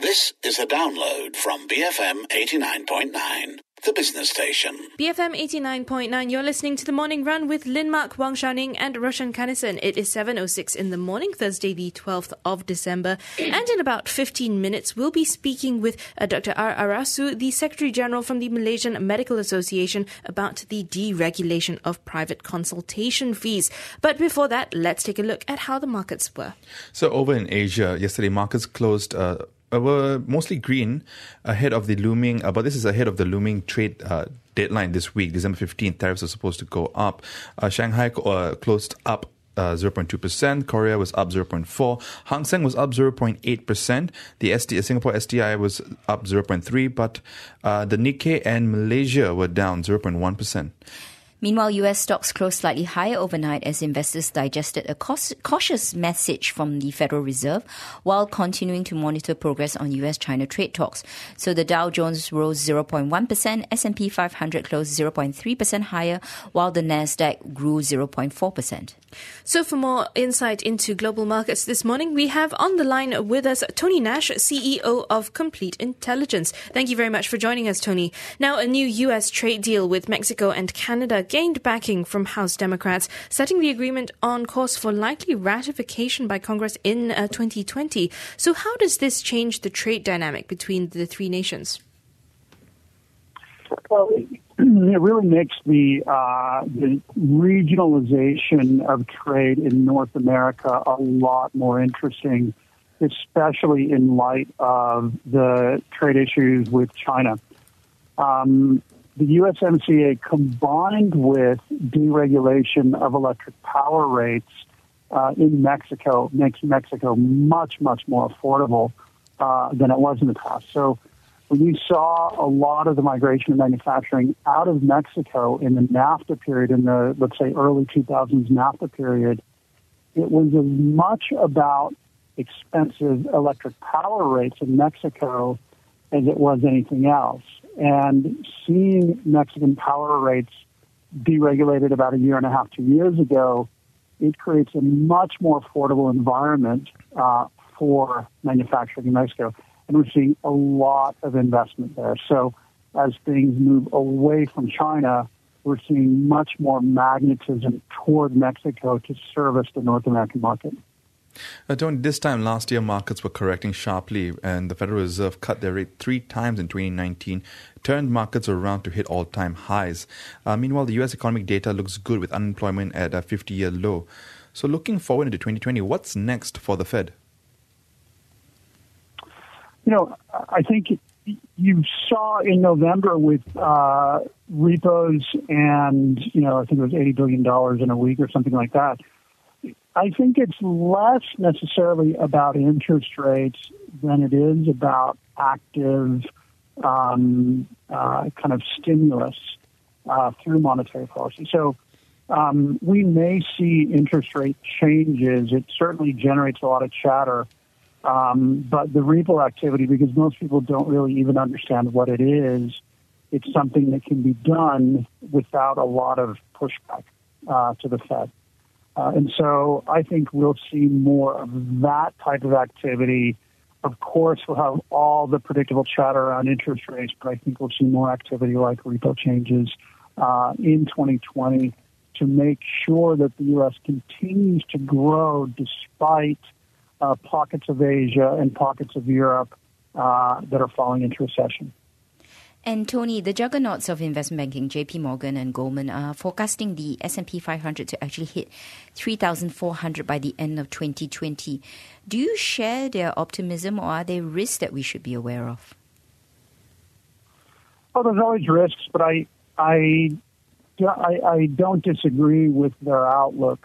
This is a download from BFM 89.9, the business station. BFM 89.9, you're listening to The Morning Run with Lin Mark, Wang Xiaoning and Roshan Kannison. It is 7:06 in the morning, Thursday the 12th of December. And in about 15 minutes, we'll be speaking with Dr. R. Arasu, the Secretary General from the Malaysian Medical Association, about the deregulation of private consultation fees. But before that, let's take a look at how the markets were. So over in Asia, yesterday markets closed were mostly green ahead of the looming, but this is ahead of the looming trade deadline this week. December 15th, tariffs are supposed to go up. Shanghai closed up 0.2%. Korea was up 0.4%. Hang Seng was up 0.8%. The Singapore STI was up 0.3%, but the Nikkei and Malaysia were down 0.1%. Meanwhile, U.S. stocks closed slightly higher overnight as investors digested a cautious message from the Federal Reserve while continuing to monitor progress on U.S.-China trade talks. So the Dow Jones rose 0.1%, S&P 500 closed 0.3% higher, while the Nasdaq grew 0.4%. So for more insight into global markets this morning, we have on the line with us Tony Nash, CEO of Complete Intelligence. Thank you very much for joining us, Tony. Now, a new U.S. trade deal with Mexico and Canada gained backing from House Democrats, setting the agreement on course for likely ratification by Congress in 2020. So how does this change the trade dynamic between the three nations? Well, it really makes the regionalization of trade in North America a lot more interesting, especially in light of the trade issues with China. The USMCA, combined with deregulation of electric power rates in Mexico, makes Mexico much, much more affordable than it was in the past. So when you saw a lot of the migration of manufacturing out of Mexico in the NAFTA period, in the, let's say, early 2000s NAFTA period, it was as much about expensive electric power rates in Mexico as it was anything else. And seeing Mexican power rates deregulated about a year and a half, 2 years ago, it creates a much more affordable environment for manufacturing in Mexico. And we're seeing a lot of investment there. So as things move away from China, we're seeing much more magnetism toward Mexico to service the North American market. Tony, this time last year, markets were correcting sharply, and the Federal Reserve cut their rate 3 times in 2019, turned markets around to hit all-time highs. Meanwhile, the U.S. economic data looks good with unemployment at a 50-year low. So looking forward into 2020, what's next for the Fed? You know, I think you saw in November with repos and, I think it was $80 billion in a week or something like that. I think it's less necessarily about interest rates than it is about active kind of stimulus through monetary policy. So we may see interest rate changes. It certainly generates a lot of chatter. But the repo activity, because most people don't really even understand what it is, it's something that can be done without a lot of pushback to the Fed. And so I think we'll see more of that type of activity. Of course, we'll have all the predictable chatter around interest rates, but I think we'll see more activity like repo changes in 2020 to make sure that the U.S. continues to grow despite pockets of Asia and pockets of Europe that are falling into recession. And Tony, the juggernauts of investment banking, JP Morgan and Goldman, are forecasting the S&P 500 to actually hit 3,400 by the end of 2020. Do you share their optimism, or are there risks that we should be aware of? Well, there's always risks, but I don't disagree with their outlook.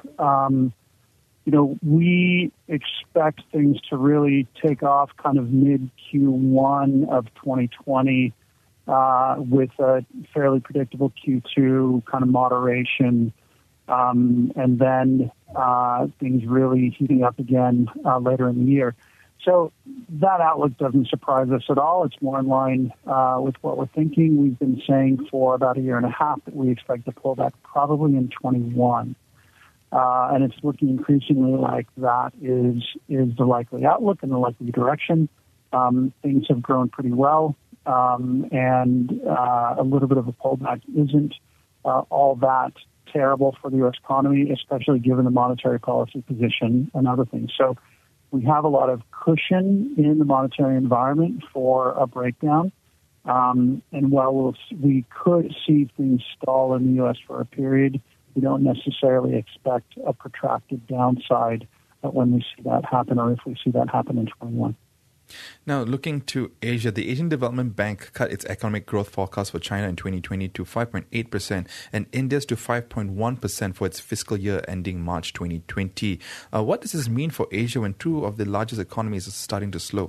We expect things to really take off kind of mid-Q1 of 2020 with a fairly predictable Q2 kind of moderation, and then things really heating up again later in the year. So that outlook doesn't surprise us at all. It's more in line with what we're thinking. We've been saying for about a year and a half that we expect to pull back probably in 21. And it's looking increasingly like that is the likely outlook and the likely direction. things have grown pretty well, and a little bit of a pullback isn't all that terrible for the U.S. economy, especially given the monetary policy position and other things. So we have a lot of cushion in the monetary environment for a breakdown. And while we could see things stall in the U.S. for a period, we don't necessarily expect a protracted downside when we see that happen, or if we see that happen in 21. Now, looking to Asia, the Asian Development Bank cut its economic growth forecast for China in 2020 to 5.8% and India's to 5.1% for its fiscal year ending March 2020. What does this mean for Asia when two of the largest economies are starting to slow?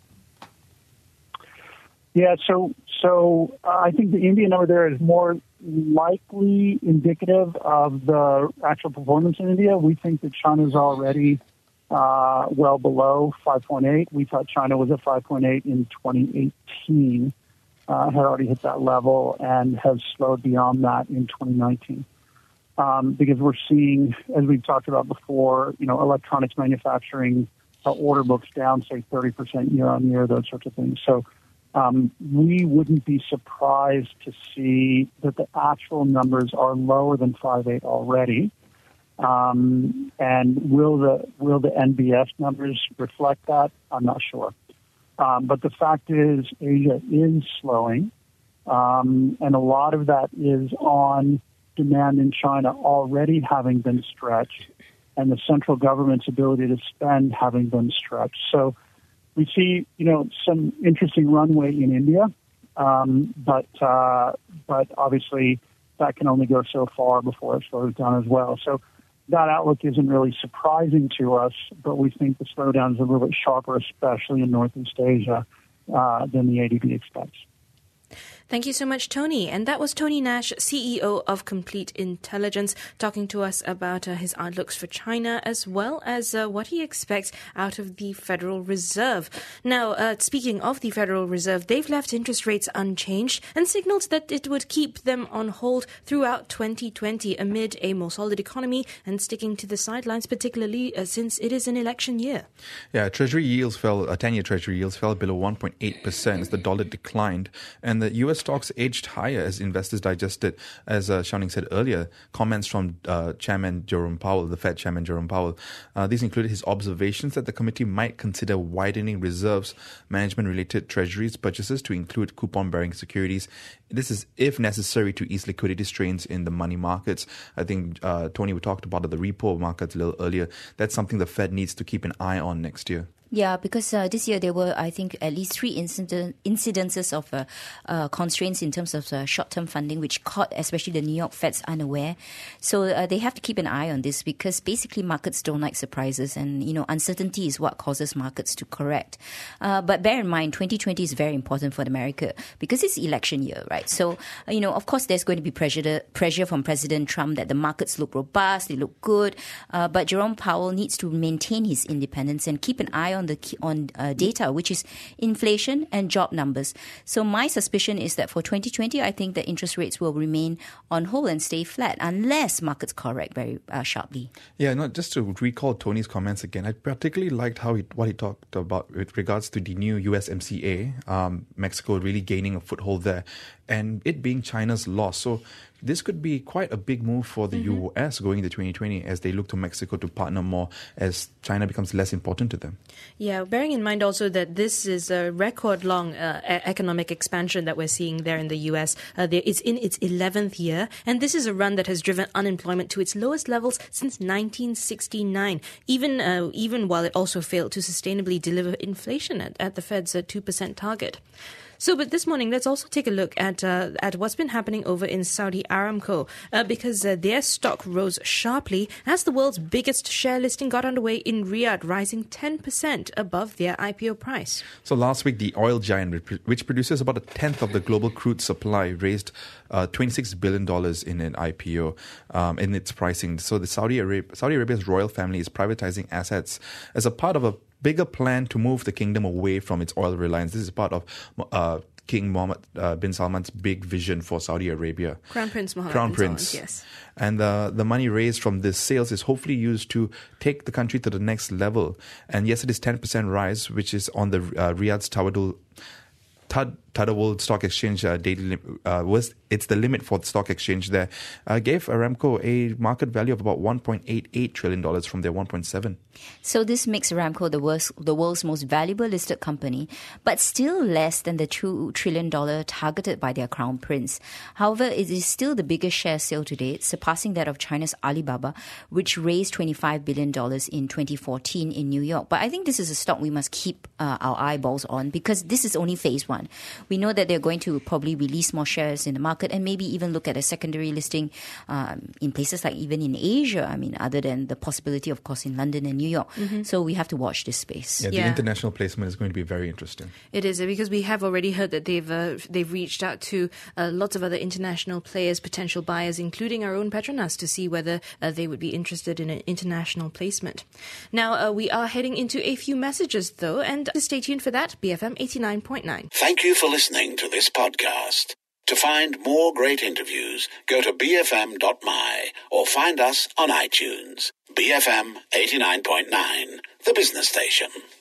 Yeah, so I think the India number there is more likely indicative of the actual performance in India. We think that China's already well below 5.8. We thought China was at 5.8 in 2018, had already hit that level and has slowed beyond that in 2019. Because we're seeing, as we've talked about before, electronics manufacturing order books down, say, 30% year on year, those sorts of things. So we wouldn't be surprised to see that the actual numbers are lower than 5.8 already. And will the NBS numbers reflect that? I'm not sure. But the fact is, Asia is slowing, and a lot of that is on demand in China already having been stretched, and the central government's ability to spend having been stretched. So we see, some interesting runway in India, but obviously that can only go so far before it slows down as well. So that outlook isn't really surprising to us, but we think the slowdown is a little bit sharper, especially in Northeast Asia, than the ADB expects. Thank you so much, Tony. And that was Tony Nash, CEO of Complete Intelligence, talking to us about his outlooks for China as well as what he expects out of the Federal Reserve. Now, speaking of the Federal Reserve, they've left interest rates unchanged and signaled that it would keep them on hold throughout 2020 amid a more solid economy and sticking to the sidelines, particularly since it is an election year. Yeah, Treasury yields fell, 10-year Treasury yields fell below 1.8% as the dollar declined, and the U.S. stocks edged higher as investors digested, as Xiaoning said earlier, comments from Chairman Jerome Powell, the Fed Chairman Jerome Powell. These included his observations that the committee might consider widening reserves management-related treasuries purchases to include coupon-bearing securities. This is if necessary to ease liquidity strains in the money markets. I think, Tony, we talked about the repo markets a little earlier. That's something the Fed needs to keep an eye on next year. Yeah, because this year there were, I think, at least 3 incidences of constraints in terms of short-term funding, which caught especially the New York Feds unaware. So they have to keep an eye on this because basically markets don't like surprises, and uncertainty is what causes markets to correct. But bear in mind, 2020 is very important for America because it's election year, right? So of course, there's going to be pressure from President Trump that the markets look robust, they look good, but Jerome Powell needs to maintain his independence and keep an eye on data, which is inflation and job numbers. So my suspicion is that for 2020, I think that interest rates will remain on hold and stay flat unless markets correct very sharply. Yeah, just to recall Tony's comments again, I particularly liked what he talked about with regards to the new USMCA, Mexico really gaining a foothold there, and it being China's loss. So this could be quite a big move for the US going into 2020 as they look to Mexico to partner more as China becomes less important to them. Yeah, bearing in mind also that this is a record-long economic expansion that we're seeing there in the US. It's in its 11th year, and this is a run that has driven unemployment to its lowest levels since 1969, even while it also failed to sustainably deliver inflation at the Fed's 2% target. So, but this morning, let's also take a look at what's been happening over in Saudi Aramco, because their stock rose sharply as the world's biggest share listing got underway in Riyadh, rising 10% above their IPO price. So last week, the oil giant, which produces about a tenth of the global crude supply, raised $26 billion in an IPO in its pricing. So the Saudi Arabia's royal family is privatizing assets as a part of a bigger plan to move the kingdom away from its oil reliance. This is part of King Mohammed bin Salman's big vision for Saudi Arabia. Crown Prince Mohammed Crown bin Prince. Salman, yes. And the money raised from this sales is hopefully used to take the country to the next level. And yes, it is 10% rise, which is on the Riyadh's Tadawul Stock Exchange daily it's the limit for the stock exchange there. Gave Aramco a market value of about $1.88 trillion from their $1.7. So this makes Aramco the world's most valuable listed company, but still less than the $2 trillion targeted by their crown prince. However, it is still the biggest share sale to date, surpassing that of China's Alibaba, which raised $25 billion in 2014 in New York. But I think this is a stock we must keep our eyeballs on, because this is only phase one. We know that they're going to probably release more shares in the market and maybe even look at a secondary listing in places like even in Asia. I mean, other than the possibility, of course, in London and New York. Mm-hmm. So we have to watch this space. Yeah, the international placement is going to be very interesting. It is, because we have already heard that they've reached out to lots of other international players, potential buyers, including our own Petronas, to see whether they would be interested in an international placement. Now, we are heading into a few messages, though, and stay tuned for that. BFM 89.9. Thank you for listening to this podcast. To find more great interviews, go to bfm.my or find us on iTunes. BFM 89.9, the business station.